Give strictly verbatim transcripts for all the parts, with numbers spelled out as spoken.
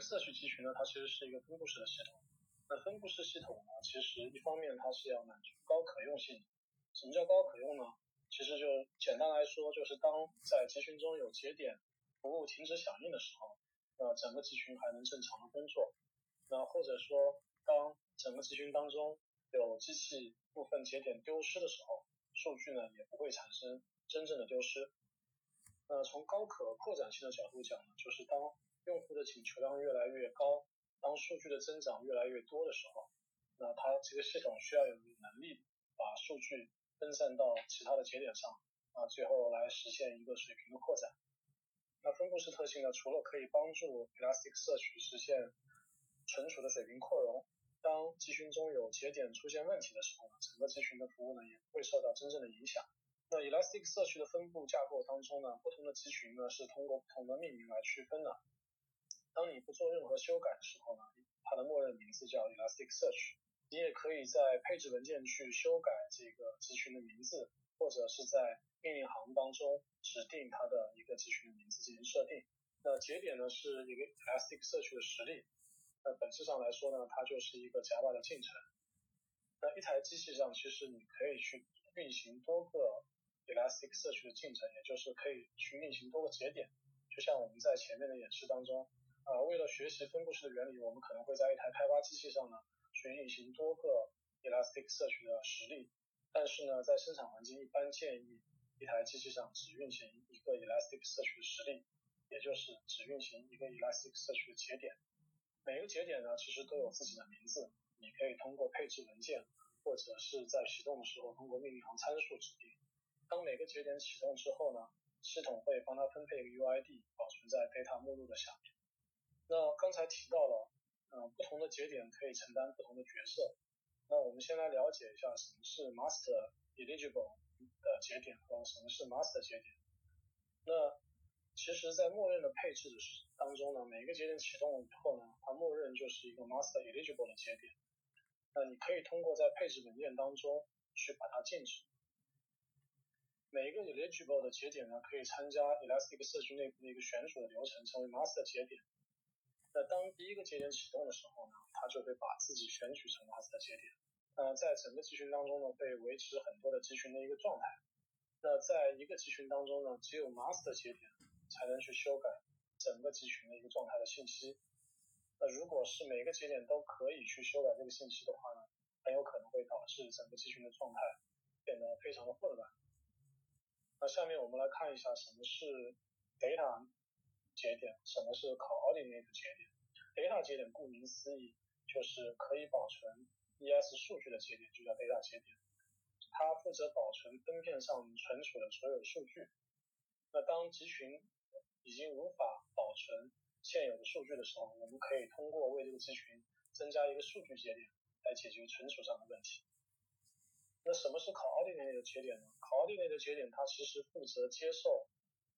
Search 集群呢，它其实是一个分布式的系统。那分布式系统呢，其实一方面它是要满足高可用性。什么叫高可用呢？其实就简单来说，就是当在集群中有节点服务停止响应的时候，那整个集群还能正常的工作。那或者说，当整个集群当中有机器部分节点丢失的时候，数据呢也不会产生真正的丢失。那从高可扩展性的角度讲呢，就是当用户的请求量越来越高，当数据的增长越来越多的时候，那它这个系统需要有能力把数据分散到其他的节点上，啊，最后来实现一个水平的扩展。那分布式特性呢，除了可以帮助 Elasticsearch 实现存储的水平扩容，当集群中有节点出现问题的时候呢，整个集群的服务呢也不会受到真正的影响。那 Elasticsearch 的分布架构当中呢，不同的集群呢是通过不同的命名来区分的。当你不做任何修改的时候呢，它的默认名字叫 Elasticsearch。你也可以在配置文件去修改这个集群的名字，或者是在命令行当中指定它的一个集群的名字进行设定。那节点呢是一个 Elasticsearch 的实例，那本质上来说呢，它就是一个 Java 的进程。那一台机器上其实你可以去运行多个 Elasticsearch 的进程，也就是可以去运行多个节点。就像我们在前面的演示当中，呃，为了学习分布式的原理，我们可能会在一台开发机器上呢去运行多个 Elasticsearch 的实例，但是呢，在生产环境一般建议一台机器上只运行一个 Elasticsearch 的实例，也就是只运行一个 Elasticsearch 的节点。每个节点呢，其实都有自己的名字，你可以通过配置文件，或者是在启动的时候通过命令行参数指定。当每个节点启动之后呢，系统会帮它分配一个 U I D， 保存在 data 目录的下面。那刚才提到了呃，不同的节点可以承担不同的角色。那我们先来了解一下什么是 master eligible 的节点和什么是 master 节点。那其实在默认的配置的当中呢，每个节点启动以后呢，它默认就是一个 master eligible 的节点。那你可以通过在配置文件当中去把它禁止。每一个 eligible 的节点呢，可以参加 Elasticsearch 内部的一个选取的流程，成为 master 节点。那当第一个节点启动的时候呢，它就会把自己选取成 master 节点。呃，在整个集群当中呢，会维持很多的集群的一个状态。那在一个集群当中呢，只有 master 节点才能去修改整个集群的一个状态的信息。那如果是每个节点都可以去修改这个信息的话呢，很有可能会导致整个集群的状态变得非常的混乱。那下面我们来看一下什么是 data 节点，什么是 coordinate 节点。data 节点顾名思义就是可以保存 E S 数据的节点，就叫 data 节点。它负责保存分片上存储的所有数据。那当集群已经无法保存现有的数据的时候，我们可以通过为这个集群增加一个数据节点来解决存储上的问题。那什么是 coordinate 节点呢？ coordinate 节点它其实负责接受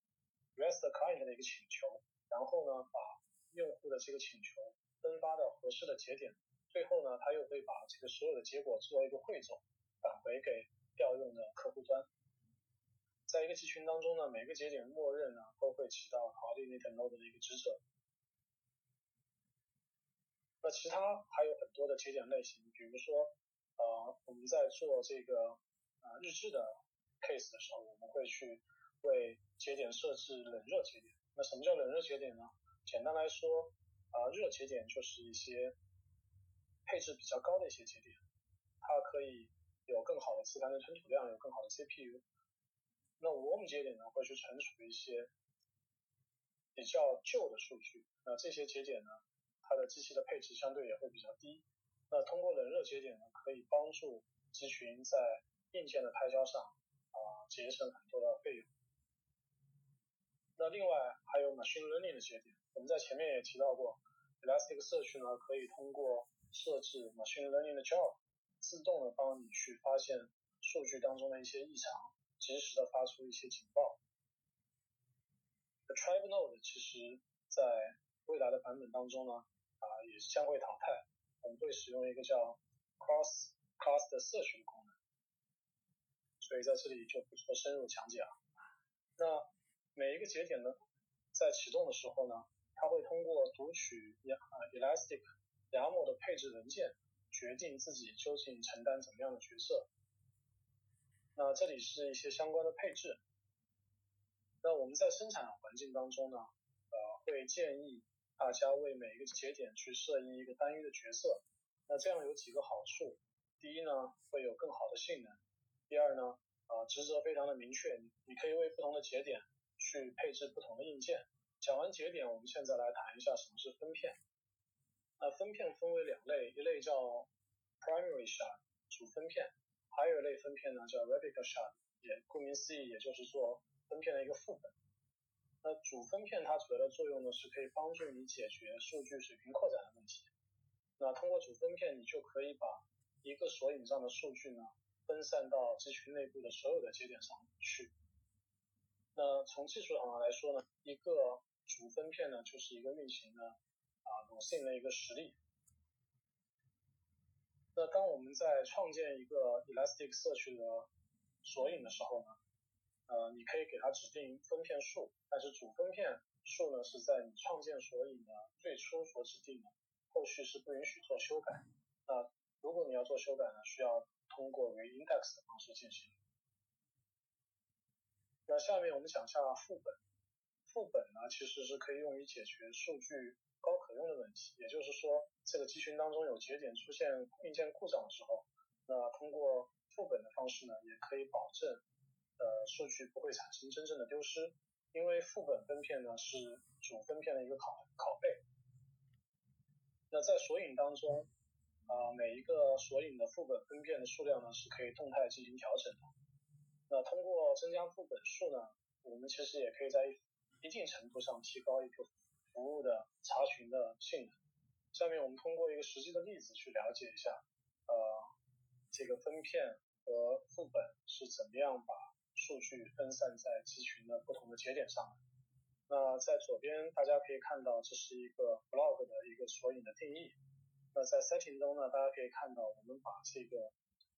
REST client 的一个请求，然后呢把用户的这个请求分发到合适的节点，最后呢它又会把这个所有的结果做一个汇总，返回给调用的客户端。在一个集群当中呢，每个节点默认呢都会起到 coordinate node 的一个职责。那其他还有很多的节点类型，比如说呃，我们在做这个呃日志的 case 的时候，我们会去为节点设置冷热节点。那什么叫冷热节点呢？简单来说，呃，热节点就是一些配置比较高的一些节点，它可以有更好的磁盘的存储量，有更好的 C P U。那 warm 节点呢，会去存储一些比较旧的数据。那这些节点呢，它的机器的配置相对也会比较低。那通过冷热节点呢，可以帮助集群在硬件的开销上啊、呃、节省很多的费用。那另外还有 machine learning 的节点，我们在前面也提到过 ，Elasticsearch 呢可以通过设置 machine learning 的 job， 自动的帮你去发现数据当中的一些异常，及时的发出一些警报。Tribe Node 其实在未来的版本当中呢，啊、呃、也将会淘汰。我们会使用一个叫 cross cluster search 的功能，所以在这里就不做深入讲解了。那每一个节点呢，在启动的时候呢，它会通过读读取 Elastic YAML 的配置文件，决定自己究竟承担怎么样的角色。那这里是一些相关的配置。那我们在生产环境当中呢，呃，会建议大家为每一个节点去设立一个单一的角色。那这样有几个好处。第一呢，会有更好的性能。第二呢，呃，职责非常的明确，你你可以为不同的节点去配置不同的硬件。讲完节点，我们现在来谈一下什么是分片。那分片分为两类，一类叫 primary shard 主分片，还有一类分片呢叫 replica shard， 也顾名思义，也就是做分片的一个副本。那主分片它主要的作用呢，是可以帮助你解决数据水平扩展的问题。那通过主分片，你就可以把一个索引上的数据呢，分散到集群内部的所有的节点上去。那从技术上来说呢，一个主分片呢，就是一个运行的啊鲁迅的一个实例。那当我们在创建一个 Elasticsearch 的索引的时候呢，呃，你可以给它指定分片数，但是主分片数呢是在你创建索引的最初所指定的，后续是不允许做修改。那如果你要做修改呢，需要通过 reindex 的方式进行。那下面我们讲一下副本。副本呢，其实是可以用于解决数据高可用的问题，也就是说，这个集群当中有节点出现硬件故障的时候，那通过副本的方式呢，也可以保证呃数据不会产生真正的丢失，因为副本分片呢是主分片的一个拷拷贝。那在索引当中，啊、呃、每一个索引的副本分片的数量呢是可以动态进行调整的。那通过增加副本数呢，我们其实也可以在一定程度上提高一个服务的查询的性能。下面我们通过一个实际的例子去了解一下，呃，这个分片和副本是怎么样把数据分散在集群的不同的节点上的。那在左边大家可以看到，这是一个 blog 的一个索引的定义。那在 setting 中呢，大家可以看到我们把这个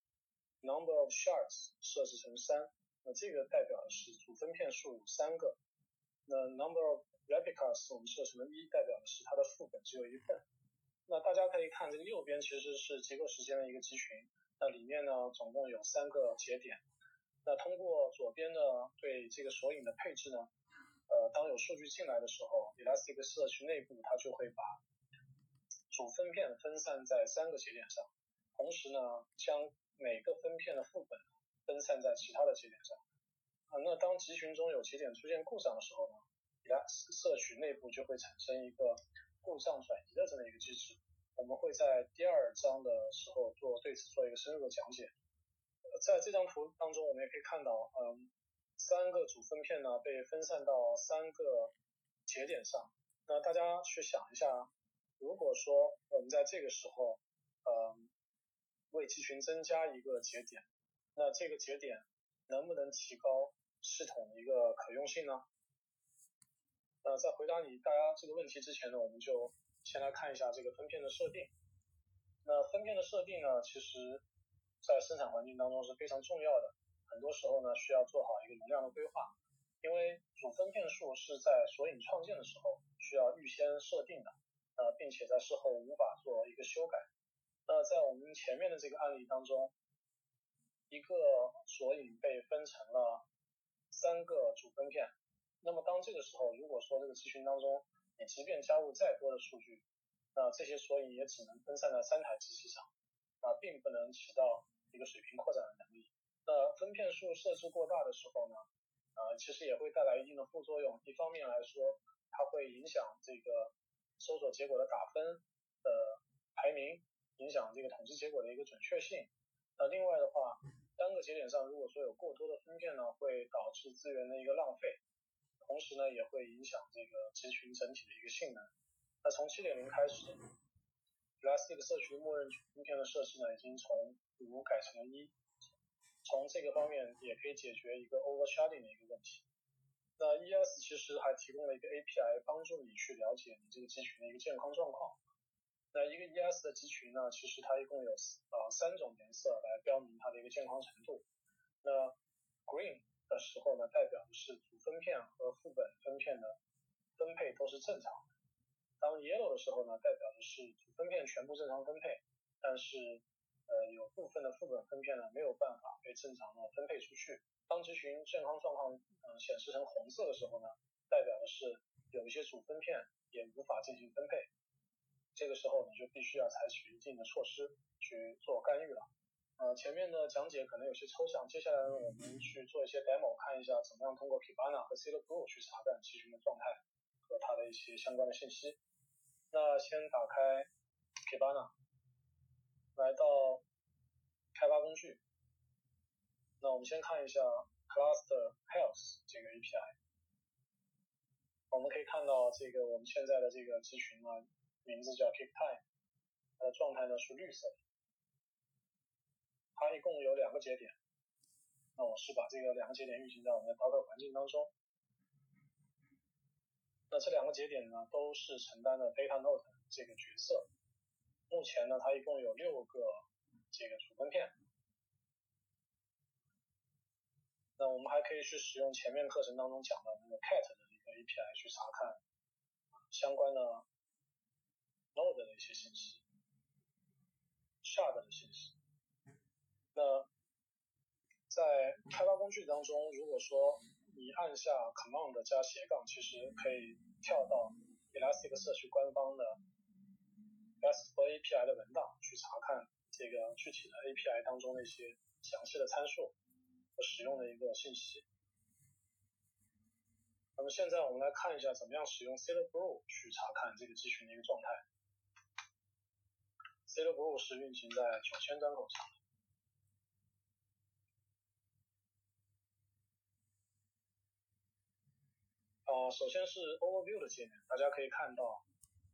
number of shards 设置成三，那这个代表的是主分片数有三个。那 number of replicas 我们设成了一，代表的是它的副本只有一份。那大家可以看这个右边其实是结构时间的一个集群，那里面呢总共有三个节点。那通过左边呢对这个索引的配置呢，呃，当有数据进来的时候 Elasticsearch 内部它就会把主分片分散在三个节点上，同时呢将每个分片的副本分散在其他的节点上。啊，那当集群中有节点出现故障的时候呢 Elasticsearch 内部就会产生一个故障转移的这么一个机制。我们会在第二章的时候做对此做一个深入的讲解。在这张图当中，我们也可以看到，嗯，三个主分片呢被分散到三个节点上。那大家去想一下，如果说我们在这个时候，嗯，为集群增加一个节点，那这个节点能不能提高系统的一个可用性呢？那在回答你大家这个问题之前呢，我们就先来看一下这个分片的设定。那分片的设定呢，其实在生产环境当中是非常重要的，很多时候呢需要做好一个容量的规划，因为主分片数是在索引创建的时候需要预先设定的，呃，并且在事后无法做一个修改。那在我们前面的这个案例当中，一个索引被分成了三个主分片，那么当这个时候，如果说这个集群当中你即便加入再多的数据，那这些索引也只能分散在三台机器上，啊，并不能起到一个水平扩展的能力。那分片数设置过大的时候呢，呃，其实也会带来一定的副作用。一方面来说，它会影响这个搜索结果的打分的排名，影响这个统计结果的一个准确性。那另外的话，单个节点上如果说有过多的分片呢，会导致资源的一个浪费，同时呢也会影响这个集群整体的一个性能。那从 七点零 开始 Elasticsearch 默认分片的设置呢，已经从五改成了一，从这个方面也可以解决一个 oversharding 的一个问题。那 E S 其实还提供了一个 A P I 帮助你去了解你这个集群的一个健康状况。那一个 E S 的集群呢，其实它一共有呃三种颜色来标明它的一个健康程度。那 Green 的时候呢，代表的是主分片和副本分片的分配都是正常的。 当 yellow 的时候呢，代表的是主分片全部正常分配，但是呃有部分的副本分片呢没有办法被正常的分配出去。当集群健康状况呃显示成红色的时候呢，代表的是有一些主分片也无法进行分配。这个时候你就必须要采取一定的措施去做干预了。呃，前面的讲解可能有些抽象，接下来呢，我们去做一些 demo， 看一下怎么样通过 Kibana 和 Sailor Brew 去查看集群的状态和它的一些相关的信息。那先打开 Kibana， 来到开发工具。那我们先看一下 Cluster Health 这个 A P I。我们可以看到这个我们现在的这个集群呢，名字叫 KeepTime， 它的状态呢是绿色的。它一共有两个节点，那我是把这个两个节点运行在我们的 Docker 环境当中。那这两个节点呢，都是承担了 Data Node 这个角色。目前呢，它一共有六个这个主分片。那我们还可以去使用前面课程当中讲的那个 cat 的一个 A P I 去查看相关的 Node 的一些信息 ，shard 的信息。那在开发工具当中，如果说你按下 Command 加斜杠，其实可以跳到 Elasticsearch 官方的 RESTful A P I 的文档，去查看这个具体的 A P I 当中的一些详细的参数和使用的一个信息。那么现在我们来看一下怎么样使用 Sailor Brew 去查看这个集群的一个状态。Sailor Brew 是运行在九千端口上的。呃，首先是 Overview 的界面，大家可以看到，呃，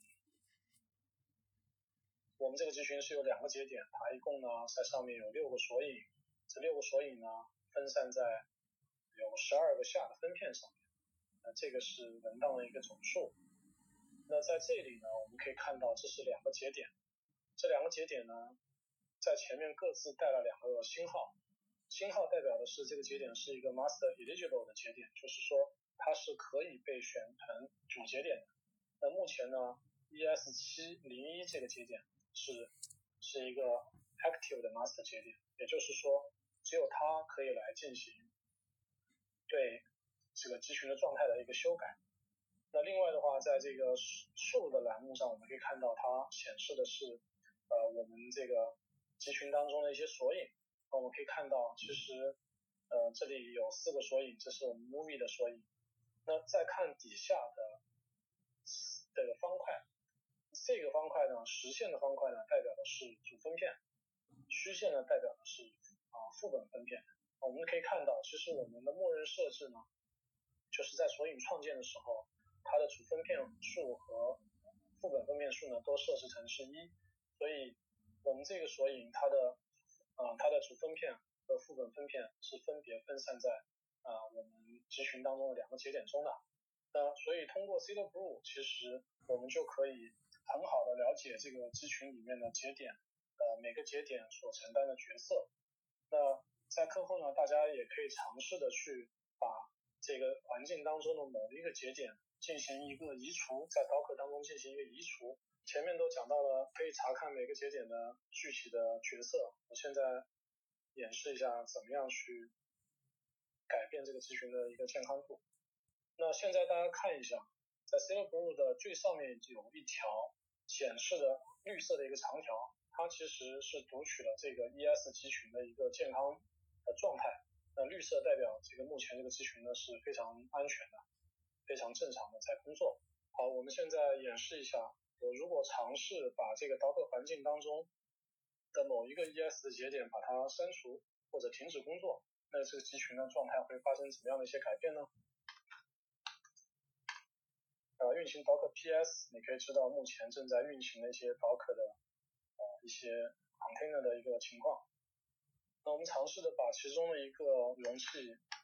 我们这个集群是有两个节点，它一共呢在上面有六个索引，这六个索引呢分散在有十二个下的分片上面，那这个是文档的一个总数。那在这里呢，我们可以看到这是两个节点，这两个节点呢在前面各自带了两个星号，星号代表的是这个节点是一个 Master Eligible 的节点，就是说它是可以被选成主节点的。那目前呢 E S 七零一 这个节点是是一个 active 的 master 节点，也就是说只有它可以来进行对这个集群的状态的一个修改。那另外的话，在这个数的栏目上，我们可以看到它显示的是呃我们这个集群当中的一些索引。那我们可以看到其实呃这里有四个索引，这是我们 movie 的索引。那再看底下的这个方块，这个方块呢，实线的方块呢代表的是主分片，虚线呢代表的是啊副本分片。我们可以看到，其实我们的默认设置呢，就是在索引创建的时候，它的主分片数和副本分片数呢都设置成是一，所以我们这个索引它的啊它的主分片和副本分片是分别分散在啊我们集群当中的两个节点中的。那所以通过 Sailor Brew， 其实我们就可以很好的了解这个集群里面的节点，呃每个节点所承担的角色。那在课后呢，大家也可以尝试的去把这个环境当中的某一个节点进行一个移除，在 Docker 当中进行一个移除。前面都讲到了可以查看每个节点的具体的角色，我现在演示一下怎么样去改变这个集群的一个健康度。那现在大家看一下，在 Sailor Brew 的最上面有一条显示的绿色的一个长条，它其实是读取了这个 E S 集群的一个健康的状态。那绿色代表这个目前这个集群呢是非常安全的，非常正常的在工作。好，我们现在演示一下，我如果尝试把这个 Docker 环境当中的某一个 E S 的节点把它删除或者停止工作，那这个集群的状态会发生怎么样的一些改变呢？呃，运行 Docker P S， 你可以知道目前正在运行的一些 Docker 的呃一些 container 的一个情况。那我们尝试的把其中的一个容器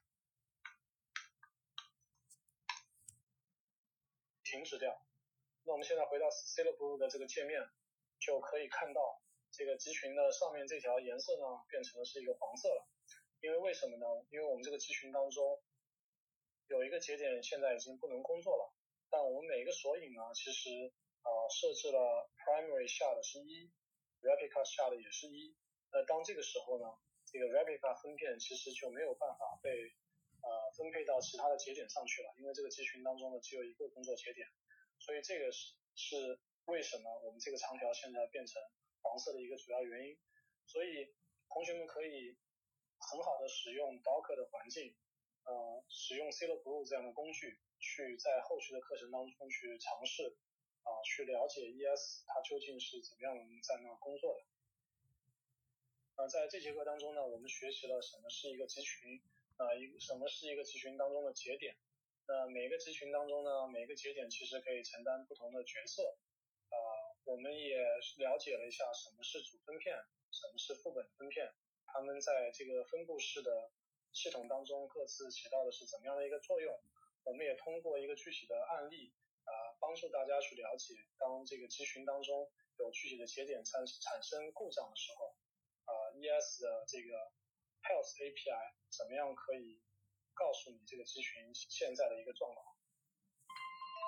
停止掉。那我们现在回到 Sailor Brew 的这个界面，就可以看到这个集群的上面这条颜色呢变成的是一个黄色了。因为为什么呢？因为我们这个集群当中有一个节点现在已经不能工作了。 但我们每个索引呢，其实啊、呃、设置了 primary 下的是一 replica 下的也是一，那当这个时候呢，这个 replica 分片其实就没有办法被呃分配到其他的节点上去了，因为这个集群当中呢只有一个工作节点，所以这个是是为什么我们这个长条现在变成黄色的一个主要原因。所以同学们可以很好的使用 Docker 的环境，呃，使用 Silverblue 这样的工具，去在后续的课程当中去尝试啊、呃，去了解 E S 它究竟是怎么样在那工作的。呃，在这节课当中呢，我们学习了什么是一个集群，呃，一什么是一个集群当中的节点。那每个集群当中呢，每个节点其实可以承担不同的角色。呃，我们也了解了一下什么是主分片，什么是副本分片，它们在这个分布式的系统当中各自起到的是怎么样的一个作用。我们也通过一个具体的案例啊、呃，帮助大家去了解，当这个集群当中有具体的节点产产生故障的时候，啊、呃、E S 的这个 Health A P I 怎么样可以告诉你这个集群现在的一个状况。